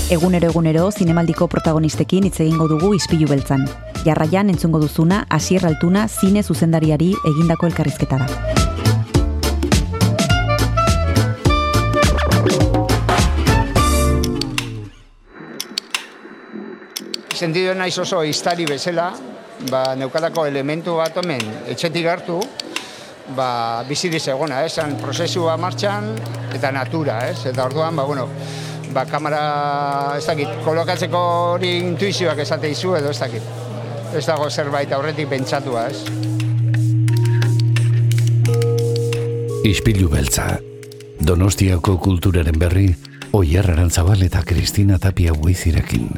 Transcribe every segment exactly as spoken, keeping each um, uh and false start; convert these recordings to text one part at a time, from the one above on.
Egunero egunero zinemaldiko protagonistekin hitz egingo dugu Ispilu beltzan. Jarraian entzungo duzuna Asier Altuna zine zuzendariari egindako elkarrizketa da. Sentidu naiz oso iztari bezala, ba, neukalako elementu bat omen etxetik hartu, ba, bizirik egona, esan prozesua martxan eta natura, ez? Eta orduan, ba, bueno, ba, kamera, ez dakit, kolokatzeko hori intuizioak esate izu edo ez dakit. Ez dago zerbait aurretik pentsatua, ez? Ispilu beltza, Donostiako kulturaren berri, Oier Arantzabal eta Kristina Tapia Buizirekin.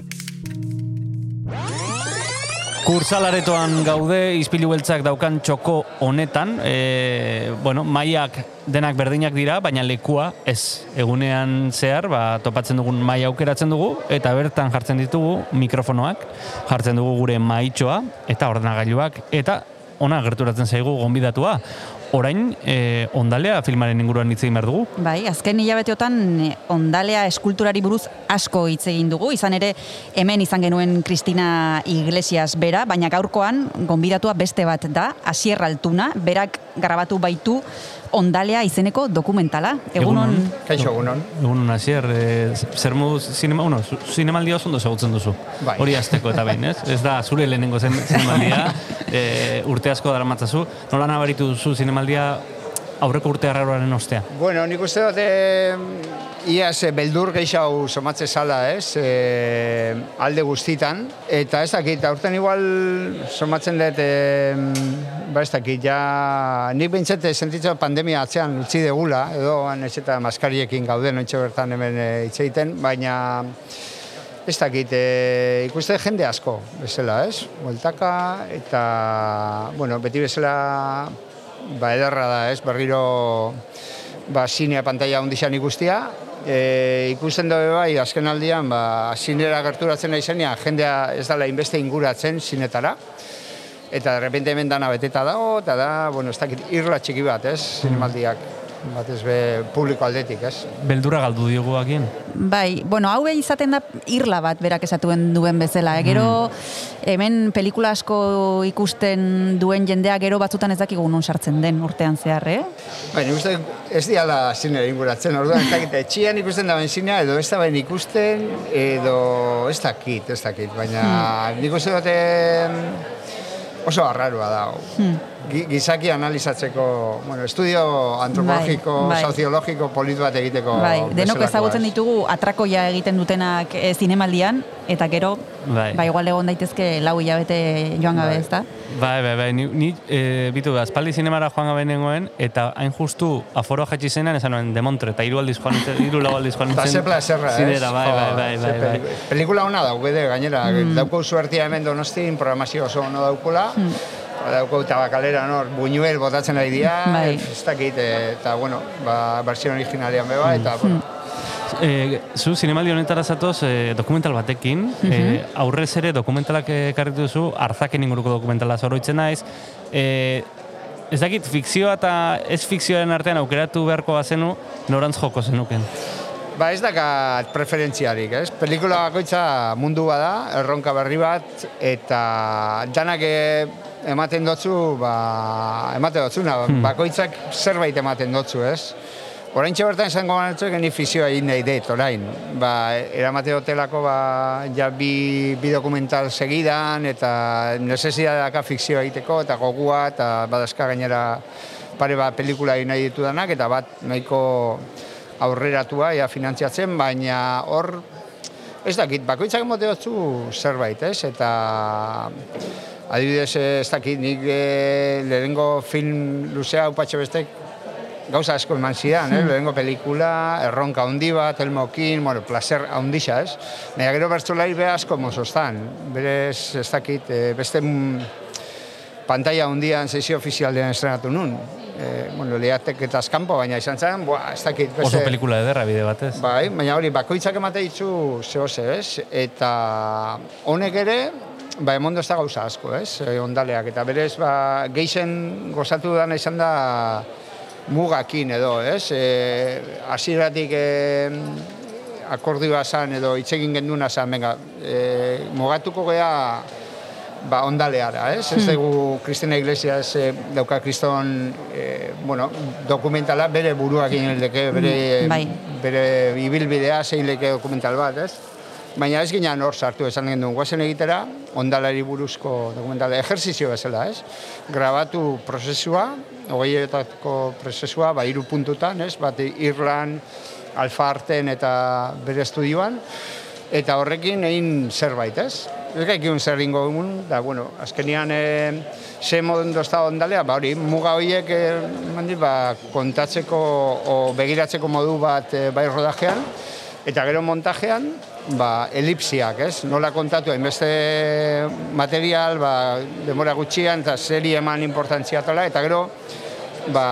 Kursalaretoan gaude, Ispilu beltzak daukan txoko honetan, e, bueno, mailak denak berdinak dira, baina lekua ez egunean zehar, ba, topatzen dugun maila aukeratzen dugu, eta bertan jartzen ditugu mikrofonoak, jartzen dugu gure maitxoa, eta ordenagailuak, eta ona gerturatzen zaigu gonbidatua. Orain, e, Ondalea filmaren inguruan hitz egin behar dugu? Bai, azken hilabeteotan Ondalea eskulturari buruz asko hitz egin dugu, izan ere hemen izan genuen Kristina Iglesias bera, baina gaurkoan gonbidatua beste bat da, Asier Altuna, berak grabatu baitu Ondalea izeneko dokumentala. Egunon. Kaixo, egunon. Egunon, Asier, e, zer modu zinema, bueno, zinemaldia oso ondo ezagutzen duzu. Bai. Hori azteko eta behin, ez? Ez da, zure lehenengo zen zinemaldia, e, urte asko daramatzazu. Nola nabaritu duzu zinemaldia aurreko urte arraroaren ostea? Bueno, nik uste dut, e, iaz, e, beldur gehiago somatze zala, ez? E, alde guztitan. Eta ez dakit, aurten igual somatzen dut, e, ba ez dakit, ja, nik behintzete sentitzen pandemia atzean utzi degula, edo ez eta maskariekin gauden, ontsa bertan hemen hitz egiten, baina ez dakit, e, ikuste jende asko, bezala, ez? Bueltaka, eta, bueno, beti bezala, ba, ederra da, ez? Berriro, ba, zinea pantalla ondixan ikustia, e, ikusten dabe bai, azken aldian, ba, zinera gerturatzen nahi zenean, jendea ez dela inbeste inguratzen zinetara, eta de repente hemen dana beteta dago, eta da, bueno, ez dakit, irla txiki bat, ez? Zinemaldiak. Batez be publiko aldetik, ez? Beldura galdu diogu agien? Bai, bueno, hau izaten da irla bat berak esatuen duen bezala. Eh? Gero, hemen pelikula asko ikusten duen jendea gero batzutan ez dakigu non sartzen den urtean zehar, eh? Bai, nik uste ez diala zinera inguratzen, orduan ez dakit, etxian ikusten daben zinea, edo ez da ben ikusten, edo ez dakit, ez dakit, baina hmm. nik uste dute oso arraroa da. Hmm. Gizaki analizatzeko, bueno, estudio antropologiko, bai, bai. soziologiko, polit bat egiteko. Bai, denok ezagutzen ditugu atrakoia egiten dutenak e, zinemaldian, eta gero, bai, bai igual egon daitezke lau hilabete joan gabe, ez da? Bai, bai, bai, ni, ni e, bitu da, aspaldi zinemara joan gabe nengoen, eta hain justu aforoa jaitsi zenean, esan nuen, demontre, eta hiru aldiz joan nintzen, hiru lau aldiz joan nintzen. Eta zepla eserra, ez? Zinera, bai, bai, bai, bai, bai. Pelikula hona dauk, bede, gainera, mm. daukau zuertia hemen Donostin, programazio oso ono daukula, mm. Daukau tabakalera, no, Buñuel botatzen ari dira, bai. Ez dakit, eta, bueno, ba, versión originalian beba, eta, mm. bueno. E, zu, zinemaldi honetara zatoz e, dokumental batekin, mm-hmm. e, aurrez ere dokumentalak ekarritu duzu, Arzaken inguruko dokumentala zoroitzen naiz, e, ez dakit, fikzioa eta ez fikzioaren artean aukeratu beharko bazenu, norantz joko zenuken? Ba ez dakat preferentziarik, ez? Pelikula bakoitza mundu bada, erronka berri bat, eta danak ematen dotzu, ba, ematen dotzuna, hmm. bakoitzak zerbait ematen dotzu, ez? Oraintxe bertan izango banatzuek, ni fizioa egin nahi dut, orain. Ba, eramate hotelako, ba, ja bi, bi dokumental segidan, eta necesidadaka fikzioa egiteko, eta gogua, eta badazka gainera pare bat pelikula egin nahi ditudanak, eta bat nahiko aurreratua, ja, finantziatzen, baina hor, ez dakit, bakoitzak emote dutzu zerbait, ez? Eta adibidez, ez dakit, nik e, lehenengo film luzea upatxe bestek gauza asko eman zidan, eh? Lehenengo pelikula, erronka handi bat, elmokin, bueno, placer handixa, ez? Baina gero bertzolari be asko mozostan, berez, ez dakit, e, beste pantalla handian sesio ofizialdean estrenatu nun. Eh, bueno, lehatek eta azkampo, baina izan zen, buah, ez dakit. Beste... Oso pelikula ederra bide batez. Bai, baina hori, bakoitzak emate ditzu zehose, ez? Eta honek ere, ba, emondo ez da gauza asko, ez? E, ondaleak, eta berez, ba, geixen gozatu dana izan da mugakin edo, ez? E, hasieratik e, akordioa zan edo hitz egin genduna zan, venga, e, mogatuko gea ba, ondaleara, ez? Ez dugu Kristina Iglesias e, dauka kriston e, bueno, dokumentala bere buruak ineleke, bere, bai. bere ibilbidea zeileke dokumental bat, ez? Baina ez ginean hor sartu esan gendun, guazen egitera, ondalari buruzko dokumentala, ejerzizio bezala, ez? Grabatu prozesua, hogeietako prozesua, ba, hiru puntutan, ez? Bat Irlan, Alfa Arten eta bere estudioan, eta horrekin egin zerbait, ez? Ez gaikun zer ingo egun, da, bueno, azkenian e, ze modun dozta ondalea, ba, hori, muga horiek e, mandi, ba, kontatzeko o begiratzeko modu bat e, bai rodajean, eta gero montajean, ba, elipsiak, ez? Nola kontatu, hainbeste material, ba, demora gutxian, eta zeri eman importantzia tola, eta gero, ba,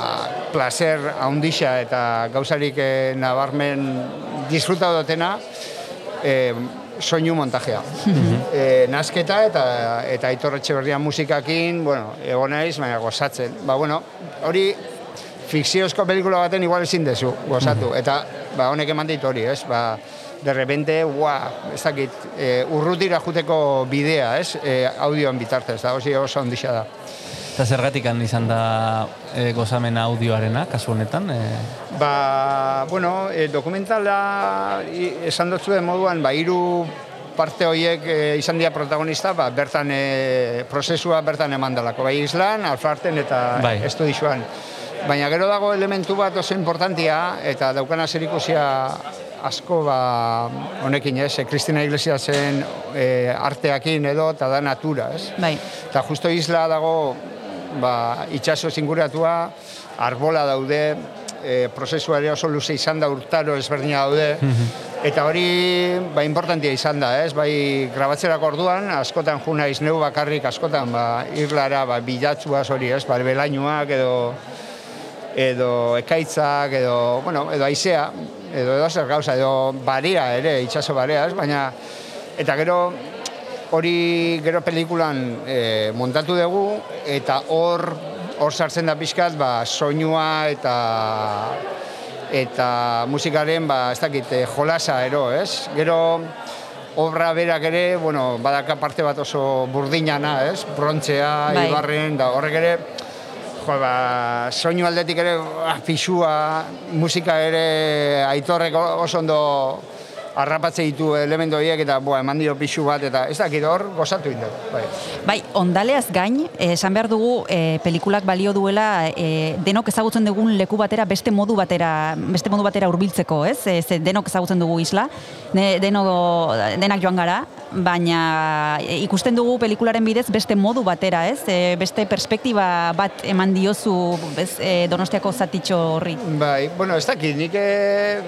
placer haundixa eta gauzarik e, nabarmen disfruta dutena, e, soinu montajea. e, nazketa eta eta Aitor Etxeberria musikakin, bueno, egon naiz, baina gozatzen. Ba, bueno, hori fikziozko pelikula baten igual ezin dezu, gozatu. Eta, ba, honek eman dit hori, ez? Ba, de repente, ua, ez dakit, e, urrutira juteko bidea, ez? E, audioan bitartez, da, osi oso ondixa da. Eta zergatik izan da e, gozamen audioarena, kasu honetan? E... Ba, bueno, e, dokumentala i, esan dut zuen moduan, ba, hiru parte horiek e, izan dira protagonista, ba, bertan e, prozesua bertan eman dalako, bai Islan, Alfarten eta bai. Estudixuan. Baina gero dago elementu bat oso importantia, eta daukana zerikusia asko ba, honekin, ez, Kristina Iglesiasen e, arteakin edo, eta da natura, ez? Bai. Eta justo isla dago, ba, itxaso zinguratua, arbola daude, e, prozesua ere oso luze izan da, urtaro ezberdina daude, eta hori, ba, importantia izan da, ez? Bai, grabatzerako orduan, askotan ju naiz neu bakarrik, askotan, ba, irlara, ba, bilatzuaz hori, ez? Ba, belainuak edo, edo ekaitzak, edo, bueno, edo aizea, edo edo zer gauza, edo barea ere, itxaso barea, ez? Baina, eta gero, hori gero pelikulan e, montatu dugu, eta hor, hor sartzen da pixkat, ba, soinua eta eta musikaren, ba, ez dakit, jolasa ero, ez? Gero, obra berak ere, bueno, badaka parte bat oso burdinana, ez? Brontzea, bai. Ibarren, da horrek ere, jo, ba, soinu aldetik ere, ah, pixua, musika ere, Aitorrek oso ondo arrapatze ditu elementu horiek eta boa, eman dio pixu bat eta ez dakit hor gozatu inda. Bai. Bai, ondaleaz gain, esan behar dugu e, pelikulak balio duela e, denok ezagutzen dugun leku batera beste modu batera beste modu batera hurbiltzeko, ez? E, ze denok ezagutzen dugu isla, ne, deno, denak joan gara, baina e, ikusten dugu pelikularen bidez beste modu batera, ez? E, beste perspektiba bat eman diozu ez, e, Donostiako zatitxo horri. Bai, bueno, ez dakit, nik e,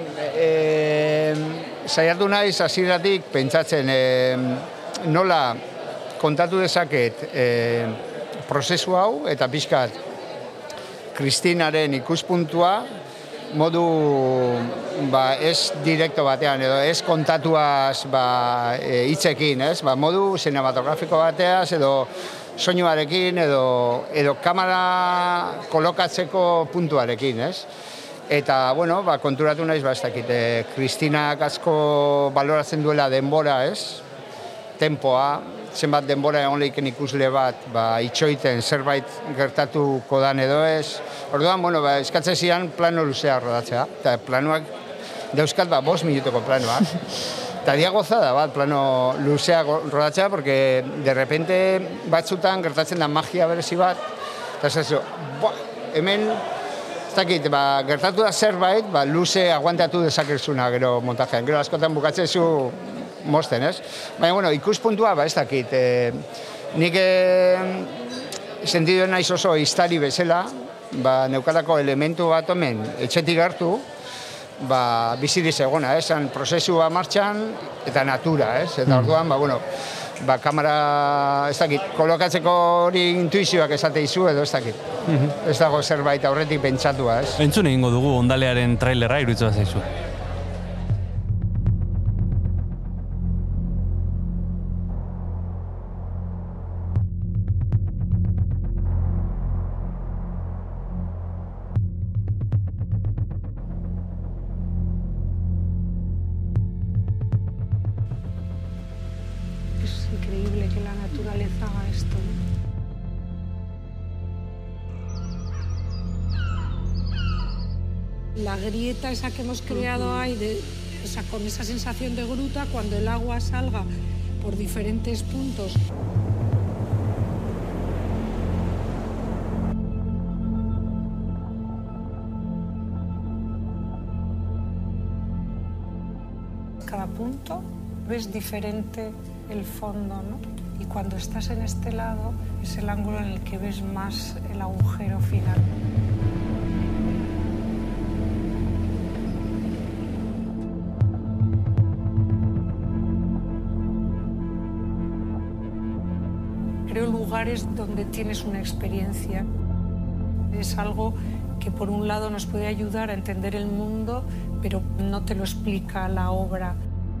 e, saiatu naiz hasieratik pentsatzen e, nola kontatu dezaket e, prozesu hau eta pixkat Kristinaren ikuspuntua modu ba, ez direkto batean edo ez kontatuaz ba, e, hitzekin, ez? Ba, modu cinematografiko bateaz edo soinuarekin edo, edo kamera kolokatzeko puntuarekin, ez? Eta, bueno, ba, konturatu naiz, ba, ez dakit, e, Kristinak asko baloratzen duela denbora, ez? Tempoa, zenbat denbora egon lehiken ikusle bat, ba, itxoiten zerbait gertatuko dan edo ez. Orduan, bueno, ba, eskatzen zian plano luzea rodatzea. Eta planoak, dauzkat, ba, bost minutoko planoak. Eta dia gozada bat, plano luzea rodatzea, porque de repente batzutan gertatzen da magia berezi bat. Eta ez ez, hemen, ez dakit, ba, gertatu da zerbait, ba, luze aguantatu dezakezuna gero montajean. Gero askotan bukatzen zu mosten, ez? Baina, bueno, ikuspuntua, ba, ez dakit, e, nik e, sentidu naiz oso iztari bezala, ba, neukalako elementu bat omen etxetik hartu, ba, biziriz egona, ez? Zan prozesua martxan eta natura, ez? Eta orduan, ba, bueno, ba, kamera, ez dakit, kolokatzeko hori intuizioak esate izu edo ez dakit. Ez dago zerbait aurretik pentsatua, ez? Entzun egingo dugu ondalearen trailerra iruditzen bat zaizu. naturaleza haga esto, ¿no? La grieta esa que hemos creado ahí, de, o sea, con esa sensación de gruta, cuando el agua salga por diferentes puntos. Cada punto ves diferente el fondo, ¿no? Y cuando estás en este lado es el ángulo en el que ves más el agujero final. Creo lugares donde tienes una experiencia. Es algo que por un lado nos puede ayudar a entender el mundo, pero no te lo explica la obra.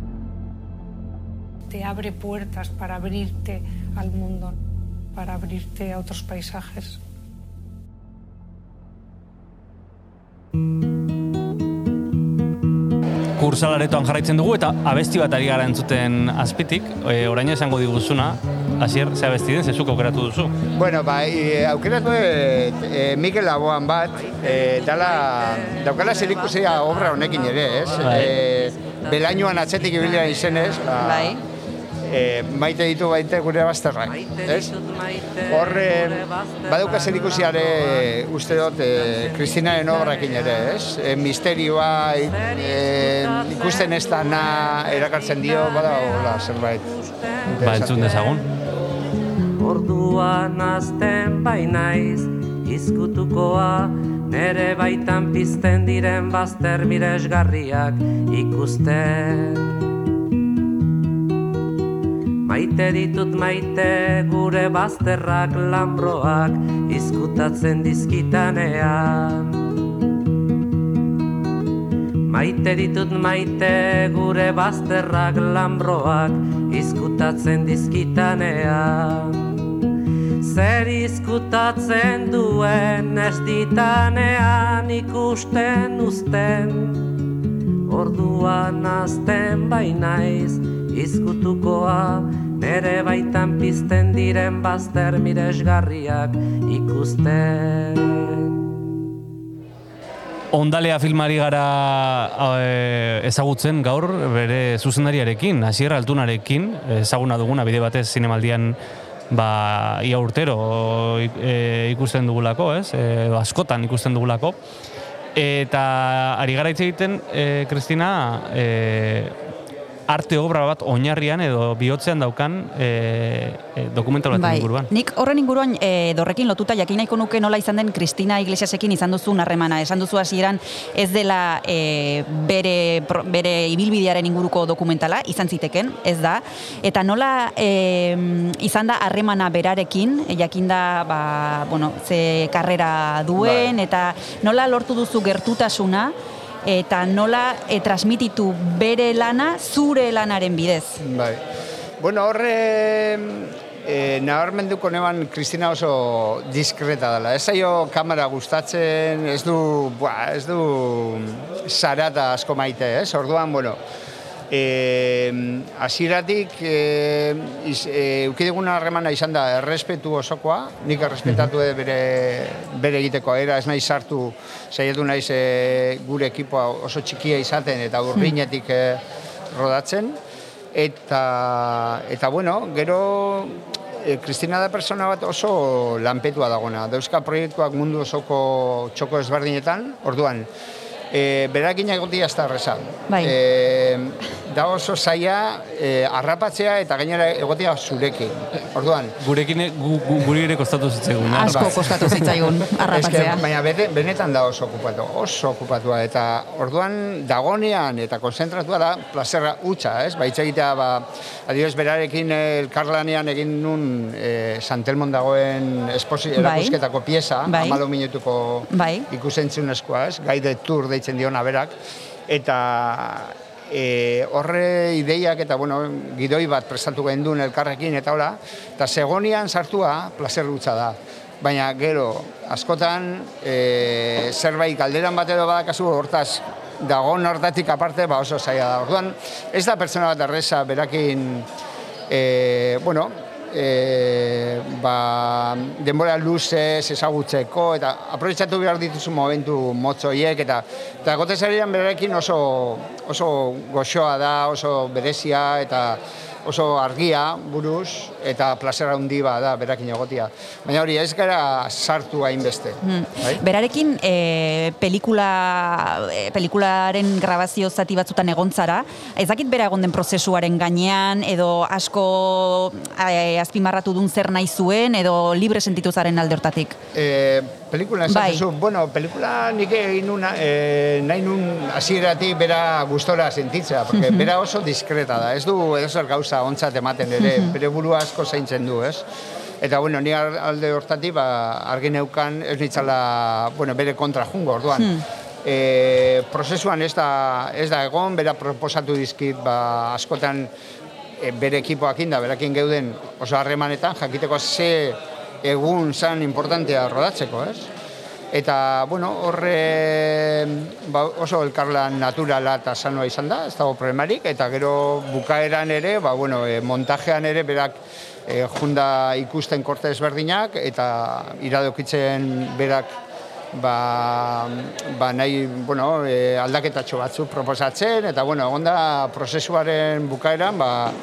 Te abre puertas para abrirte al mundo, para abrirte a otros paisajes. Kursalaretoan jarraitzen dugu eta abesti bat ari gara entzuten azpitik. E, orain esango diguzuna, Asier, ze abesti den, zezuk aukeratu duzu? Bueno, ba, e, aukeratu e, e, Mikel Laboan bat, e, dala, daukala zerikusia obra honekin ere, ez? Bai. E, Belainuan atzetik ibilian izenez, ba, Bai. e, maite ditu baite gure bazterrak, ez? Horre, badauka zerikusiare uste dut e, Kristinaren obrakin ere, ez? E, misterioa, e, ikusten ez dana erakartzen dio, bada hola zerbait. Ba, entzun dezagun. Orduan azten bainaiz, izkutukoa, nere baitan pizten diren bazter miresgarriak ikusten. Maite ditut maite gure bazterrak lanbroak izkutatzen dizkitanean. Maite ditut maite gure bazterrak lanbroak izkutatzen dizkitanean. Zer izkutatzen duen ez ditanean ikusten uzten. Orduan azten bainaiz izkutukoa, nere baitan pizten diren bazter miresgarriak ikusten. Ondalea filmari gara e, ezagutzen gaur bere zuzendariarekin, Asier Altunarekin, ezaguna duguna bide batez zinemaldian ba, ia urtero e, ikusten dugulako, ez? E, askotan ikusten dugulako. Eta ari gara hitz egiten, e, Kristina, e, arte obra bat oinarrian edo bihotzean daukan e, e, dokumental baten bai. inguruan. Nik horren inguruan e, dorrekin lotuta jakin nahiko nuke nola izan den Kristina Iglesiasekin izan duzun harremana. Esan duzu hasieran ez dela e, bere, bere ibilbidearen inguruko dokumentala, izan ziteken, ez da. Eta nola e, izan da harremana berarekin, jakinda ba, bueno, ze karrera duen, bai. Eta nola lortu duzu gertutasuna, eta nola e, transmititu bere lana zure lanaren bidez. Bai. Bueno, horre e, nabarmenduko neban Kristina oso diskreta dela. Ez zaio kamera gustatzen, ez du, buah, ez du zarata asko maite, ez? Orduan, bueno, e, hasieratik e, iz, e, eukideguna harremana izan da errespetu osokoa, nik errespetatu mm-hmm. bere, bere egiteko era, ez nahi sartu, saiatu naiz e, gure ekipoa oso txikia izaten eta urrinetik e, rodatzen, eta, eta bueno, gero e, Kristina da persona bat oso lanpetua dagona, dauzka proiektuak mundu osoko txoko ezberdinetan, orduan, E, berakin egotia ez da erreza. Bai. E, da oso zaila e, arrapatzea eta gainera egotia zurekin. Orduan. Gurekin, gu, gu, guri ere kostatu zitzaigun. Asko kostatu zitzaigun arrapatzea. Eske, baina bete, benetan da oso okupatu, oso okupatua. Eta orduan dagonean eta konzentratua da plazerra hutsa, ez? Ba, itxegitea, ba, adibidez berarekin elkarlanean egin nun e, Santelmon dagoen esposi, erakusketako pieza, bai. amalo minutuko bai. ikusentzunezkoa, ez? Guided Tour deitzen diona berak, eta e, horre ideiak eta bueno, gidoi bat prestatu gendun elkarrekin eta hola, eta segonian sartua plazer gutxa da. Baina gero, askotan, e, zerbait galderan bat edo badakazu hortaz, dagoen hortatik aparte, ba oso zaila da. Orduan, ez da pertsona bat erreza berakin, e, bueno, e, ba, denbora luzez ezagutzeko, eta aprobetxatu behar dituzu momentu motzoiek, eta, eta gotezarian berarekin oso, oso goxoa da, oso berezia, eta oso argia buruz, eta plazera handi ba da, berakin egotia. Baina hori, ez gara sartu hainbeste. Hmm. Bai? Berarekin, e, pelikula, e, pelikularen grabazio zati batzutan egontzara, ez dakit bera egon den prozesuaren gainean, edo asko e, azpimarratu dun zer nahi zuen, edo libre sentitu zaren alde hortatik? E, pelikula bai. esatzen zu, bueno, pelikula nik egin nuna, e, nahi nun hasieratik bera gustora sentitzea, porque Mhm. bera oso diskreta da, ez du edozer gauza ontzat ematen ere, Mhm. bere burua asko zaintzen du, ez? Eta, bueno, ni ar- alde hortatik, ba, argi neukan ez nitzala, bueno, bere kontra jungo, orduan. Hmm. E, prozesuan ez da, ez da egon, bera proposatu dizkit, ba, askotan e, bere ekipoakin da, berakin geuden oso harremanetan, jakiteko ze egun zan importantea rodatzeko, ez? Eta, bueno, horre ba, oso elkarlan naturala eta sanoa izan da, ez dago problemarik, eta gero bukaeran ere, ba, bueno, e, montajean ere berak e, junda ikusten korte ezberdinak, eta iradokitzen berak ba, ba nahi, bueno, e, aldaketatxo batzuk proposatzen, eta, bueno, egon da prozesuaren bukaeran, ba,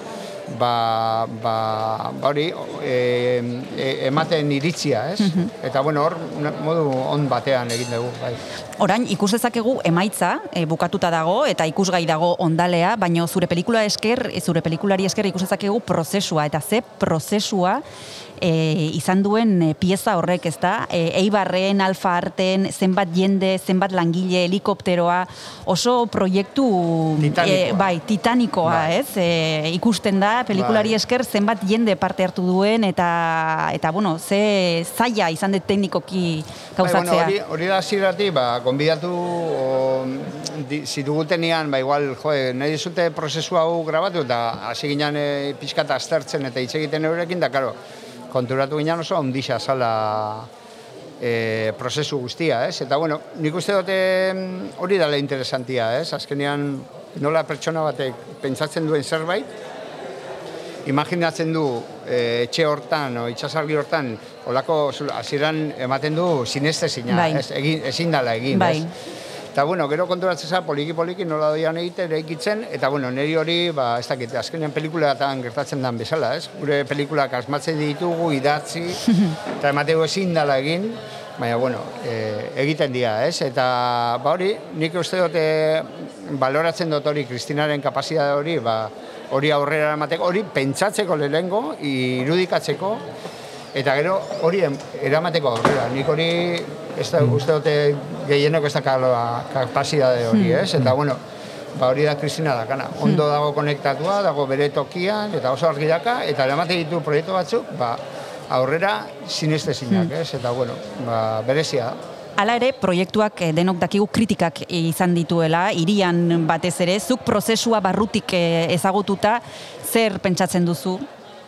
ba, ba, ba hori e, e, ematen iritzia, ez? Mhm. Eta, bueno, hor modu on batean egin dugu, bai. Orain, ikus dezakegu emaitza, e, bukatuta dago, eta ikusgai dago ondalea, baina zure pelikula esker, e, zure pelikulari esker ikus dezakegu prozesua, eta ze prozesua e, izan duen e, pieza horrek, ez da? E, Eibarren, Alfa Arten, zenbat jende, zenbat langile, helikopteroa, oso proiektu Titanikoa. e, bai, titanikoa, Bai. ez? E, ikusten da, pelikulari Bai. esker zenbat jende parte hartu duen, eta, eta bueno, ze zaila izan dut teknikoki gauzatzea. Bai, bueno, hori, hori da zirati, ba, konbidatu o, di, zitugutenean, ba, igual, joe, nahi dizute prozesu hau grabatu, eta hasi ginen e, pixkata aztertzen eta hitz egiten eurekin, da, karo, konturatu ginen oso ondixa zala e, prozesu guztia, ez? Eta, bueno, nik uste dute hori dala interesantia, ez? Azkenean, nola pertsona batek pentsatzen duen zerbait, imaginatzen du e, etxe hortan, o itxasargi hortan, olako hasieran ematen du sinestezina, Bai. ez, egin, ezin dala egin, Bai. ez? Eta, bueno, gero konturatzen za, poliki-poliki nola doian egiten, eraikitzen, eta, bueno, niri hori, ba, ez dakit, azkenean pelikulatan gertatzen den bezala, ez? Gure pelikulak asmatzen ditugu, idatzi, eta emateko ezin dala egin, baina, bueno, e, egiten dira, ez? Eta, ba, hori, nik uste dute baloratzen dut hori, Kristinaren kapazitatea hori, ba, hori aurrera emateko, hori pentsatzeko lehengo, irudikatzeko, eta gero hori eramateko aurrera. Nik hori, ez da, uste dute gehienok ez da kapazitatea hori, ez? Eta, bueno, ba hori da Kristina dakana. Ondo dago konektatua, dago bere tokian, eta oso argi daka, eta eramate ditu proiektu batzuk, ba, aurrera sinestezinak, ez? Eta, bueno, ba, berezia da. Hala ere, proiektuak eh, denok dakigu kritikak izan dituela, hirian batez ere, zuk prozesua barrutik eh, ezagututa, zer pentsatzen duzu?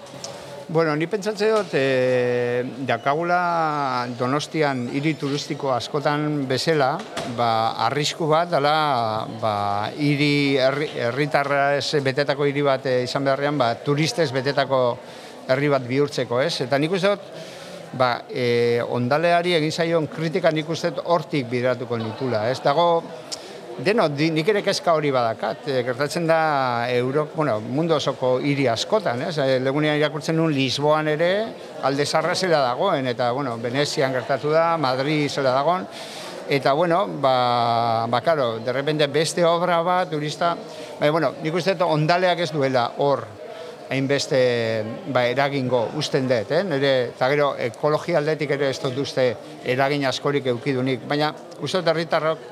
Bueno, ni pentsatzen dut, e, dakagula Donostian hiri turistiko askotan bezala, ba, arrisku bat, dela, ba, hiri herritarra ez betetako hiri bat e, izan beharrean, ba, turistez betetako herri bat bihurtzeko, ez? Eta nik uste dut, ba, e, ondaleari egin zaion kritika nik uste dut hortik bideratuko nitula, ez? Dago, deno, nik ere kezka hori badakat, e, gertatzen da Euro, bueno, mundu osoko hiri askotan, ez? E, legunean irakurtzen nuen Lisboan ere, alde zarra zela dagoen, eta, bueno, Venezian gertatu da, Madrid zela dagoen, eta, bueno, ba, ba, karo, de repente beste obra bat, turista, ba, bueno, nik uste dut ondaleak ez duela hor, hainbeste ba, eragingo usten dut, eh? Nire, eta gero ekologia aldetik ere ez dut uste eragin askorik eukidunik, baina uste dut herritarrok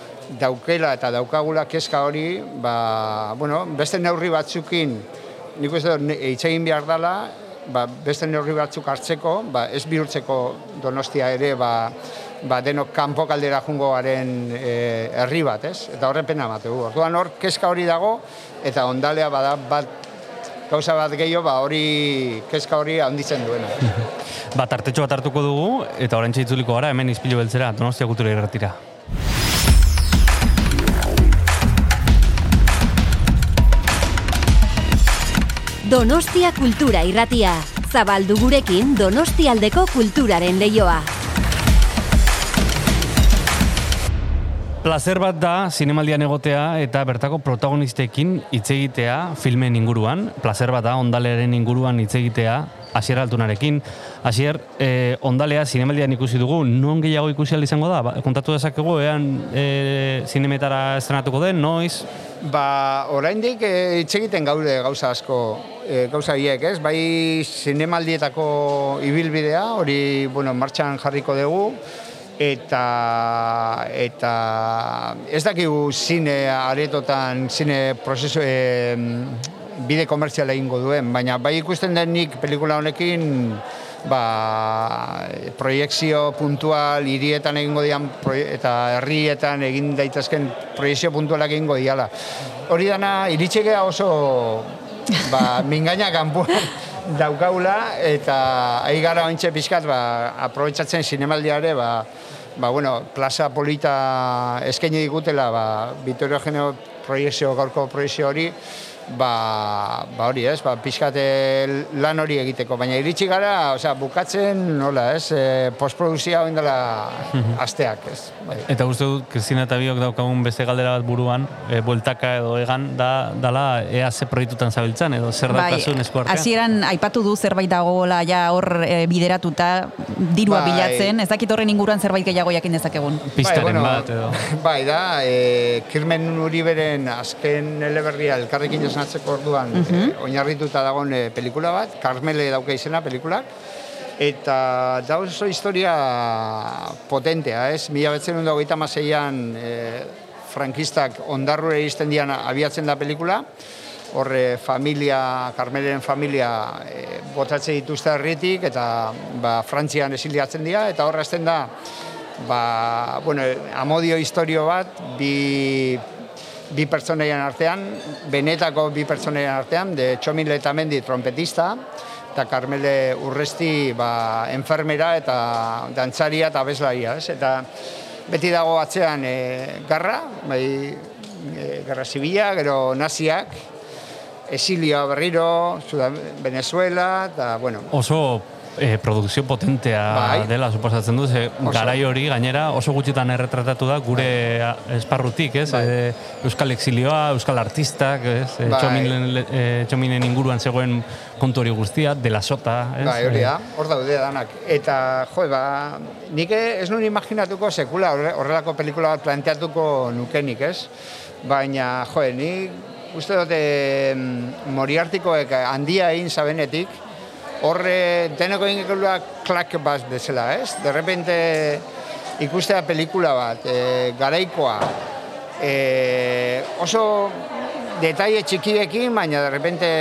daukela eta daukagula kezka hori, ba, bueno, beste neurri batzukin, nik uste dut hitz egin behar dela, ba, beste neurri batzuk hartzeko, ba, ez bihurtzeko Donostia ere, ba, ba, denok kanpo kaldera jungo garen e, herri bat, ez? Eta horren pena emategu. Orduan hor, kezka hori dago, eta ondalea bada bat gauza bat gehiago, ba, hori, kezka hori handitzen duena. Bat artetxo bat hartuko dugu, eta orain txaitzuliko gara, hemen Ispilu Beltzera, Donostia Kultura Irratira. Donostia Kultura Irratia, Zabaldu gurekin Donostialdeko kulturaren leioa. Plazer bat da zinemaldian egotea eta bertako protagonistekin hitz egitea filmen inguruan. Plazer bat da Ondalearen inguruan hitz egitea Asier Altunarekin. Asier, eh, Ondalea zinemaldian ikusi dugu, non gehiago ikusi ahal izango da? Ba, kontatu dezakegu, ean eh, zinemetara estrenatuko den, noiz? Ba, oraindik eh, hitz egiten gaude gauza asko, eh, gauza hiek, ez? Bai zinemaldietako ibilbidea, hori, bueno, martxan jarriko dugu, eta eta ez dakigu zine aretotan, zine prozesu, eh, bide komertziala egingo duen, baina bai ikusten denik pelikula honekin ba, proiekzio puntual hirietan egingo dian eta herrietan egin daitezken proiekzio puntualak egingo diala. Hori dana iritsegea oso ba, mingaina kanpoan daukaula eta ahi gara ointxe pixkat ba, aprobetsatzen zinemaldiare ba, ba, bueno, plaza polita eskaini digutela ba, Vittorio Eugenio proiekzio, gaurko proiekzio hori ba, ba hori ez, ba, pixkate lan hori egiteko, baina iritsi gara, osea, bukatzen, nola ez, e, postproduzioa hori dela asteak, ez. Bai. Eta uste dut, Kristina eta biok daukagun beste galdera bat buruan, e, bueltaka edo egan, da, dala ea ze proiektutan zabiltzan, edo zer bai, daukazun esku artean? Hasieran aipatu du zerbait dagoela ja hor e, bideratuta, dirua bai. bilatzen, ez dakit horren inguruan zerbait gehiago jakin dezakegun. Pistaren bai, bueno, bat, edo. Bai, da, e, Kirmen Uriberen azken eleberria elkarrekin esnatzeko orduan uh-huh. e, oinarrituta dagoen e, pelikula bat, Karmele dauka izena pelikulak, eta da oso historia potentea, ez? Mila betzen ondo hogeita hamaseian e, frankistak ondarrure izten dian abiatzen da pelikula, horre familia, Karmelen familia e, botatze dituzte herritik eta ba, Frantzian esiliatzen dira, eta horre azten da ba, bueno, amodio historio bat, bi, bi pertsoneien artean, benetako bi pertsoneien artean, de Txomin Letamendi trompetista, eta Karmele Urresti ba, enfermera eta dantzaria eta abeslaria, ez? Eta beti dago atzean e, garra, bai, e, garra zibila, gero naziak, esilioa berriro, Venezuela, eta, bueno. Oso eh, produkzio potentea bai. Dela, suposatzen du, ze garai hori gainera oso gutxitan erretratatu da gure bai. Esparrutik, ez? Bai. E, Euskal exilioa, Euskal artistak, ez? Bai. Txominen, e, Txominen inguruan zegoen kontu hori guztia, de la sota, ez? Bai, hori da, hor daude danak. Eta, jo, ba, nik ez nuen imaginatuko sekula horrelako pelikula bat planteatuko nukenik, ez? Baina, jo, nik uste dute Moriartikoek handia egin zabenetik, horre deneko ingekula klak bat bezala, ez? De repente ikustea pelikula bat, e, garaikoa, e, oso detaile txikiekin, baina de repente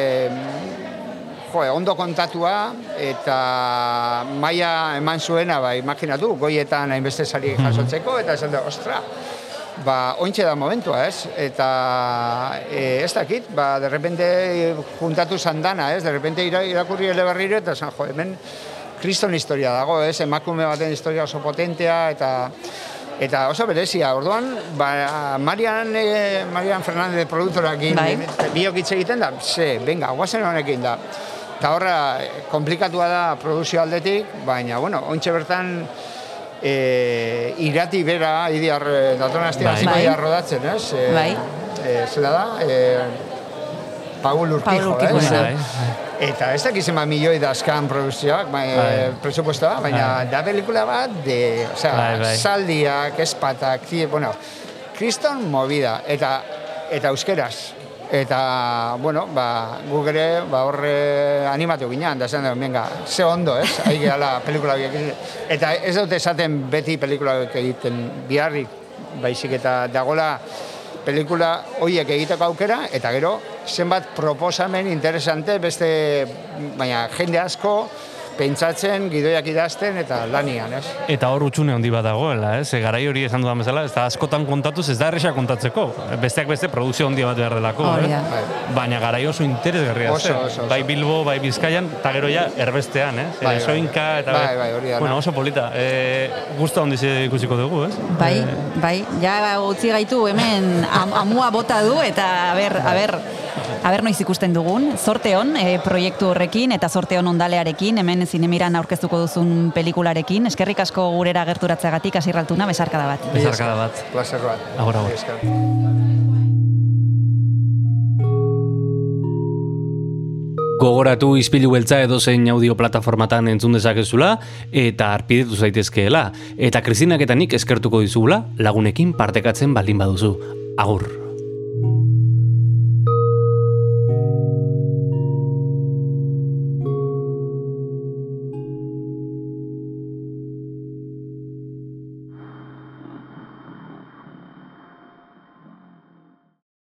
jo, ondo kontatua eta maila eman zuena, ba, imaginatu, goietan hainbeste sari jasotzeko, eta esan da, ostra, ba, ointxe da momentua, ez? Eta e, ez dakit, ba, de repente juntatu zandana, ez? De repente irakurri eleberriro eta zan, jo, hemen kriston historia dago, ez? Emakume baten historia oso potentea eta eta oso berezia. Orduan, ba, Marian, e, Marian Fernández produktorakin biok hitz egiten da, ze, venga, guazen honekin da. Eta horra, komplikatua da produzio aldetik, baina, bueno, ointxe bertan E, irati bera, idiar, datoran aztean ziko bai. Rodatzen, ez? E, bai. E, zela da, e, Paul Urquijo, Paul Urquijo, eh? Bai. Eta ez dakiz ema milioi dazkan produzioak, bai, e, presupuestoa, baina bai. Da pelikula bat, de, osea, bai, bai. Saldiak, espatak, bueno, kriston movida, eta, eta euskeraz. Eta, bueno, ba, guk ere, ba, horre animatu ginean, da zen, venga, ze ondo, ez? Ahi gehala pelikula egiten. Eta ez dut esaten beti pelikula egiten biharrik, baizik eta dagola pelikula horiek egiteko aukera, eta gero, zenbat proposamen interesante, beste, baina jende asko, pentsatzen, gidoiak idazten eta lanian, ez? Eta hor utxune handi bat dagoela, ez? Garai hori esan dudan bezala, ez da askotan kontatuz, ez da erresa kontatzeko. Besteak beste produkzio handi bat behar delako, oh, eh? yeah. Baina garai oso interesgarria zen. Oso, oso, oso. Bai Bilbo, bai Bizkaian, eta gero ja erbestean, eh? Bai, e, soinka, eta bai, bai, hori da. Bueno, oso polita. E, Gusta handi ikusiko dugu, ez? Bai, e, bai, ja utzi gaitu hemen am, amua bota du, eta a ber, a ber, Aber noiz ikusten dugun, zorte hon e, proiektu horrekin eta zorte hon ondalearekin, hemen Zinemiran aurkeztuko duzun pelikularekin. Eskerrik asko gurera gerturatzeagatik, Asier Altuna, besarkada bat. Besarkada bat. Placer bat. Agur, agur. Gogoratu Ispilu Beltza edozein audio plataformatan entzun dezakezula eta arpidetu zaitezkeela. Eta Kristinak eta nik eskertuko dizugula lagunekin partekatzen baldin baduzu. Agur.